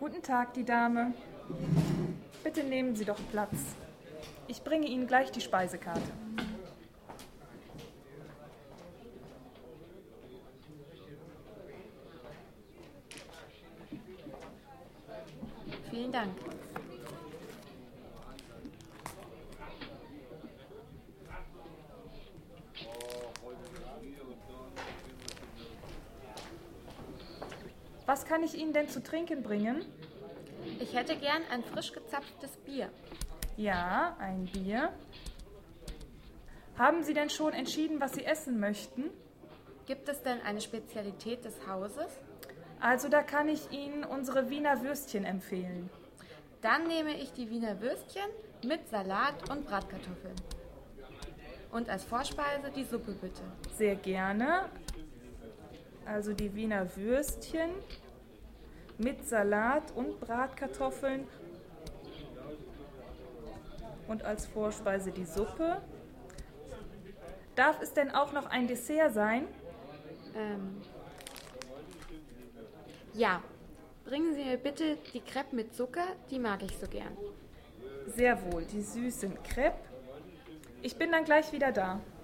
Guten Tag, die Dame. Bitte nehmen Sie doch Platz. Ich bringe Ihnen gleich die Speisekarte. Vielen Dank. Was kann ich Ihnen denn zu trinken bringen? Ich hätte gern ein frisch gezapftes Bier. Ja, ein Bier. Haben Sie denn schon entschieden, was Sie essen möchten? Gibt es denn eine Spezialität des Hauses? Also da kann ich Ihnen unsere Wiener Würstchen empfehlen. Dann nehme ich die Wiener Würstchen mit Salat und Bratkartoffeln. Und als Vorspeise die Suppe bitte. Sehr gerne. Also die Wiener Würstchen mit Salat und Bratkartoffeln und als Vorspeise die Suppe. Darf es denn auch noch ein Dessert sein? Ja, bringen Sie mir bitte die Crêpe mit Zucker, die mag ich so gern. Sehr wohl, die süßen Crêpe. Ich bin dann gleich wieder da.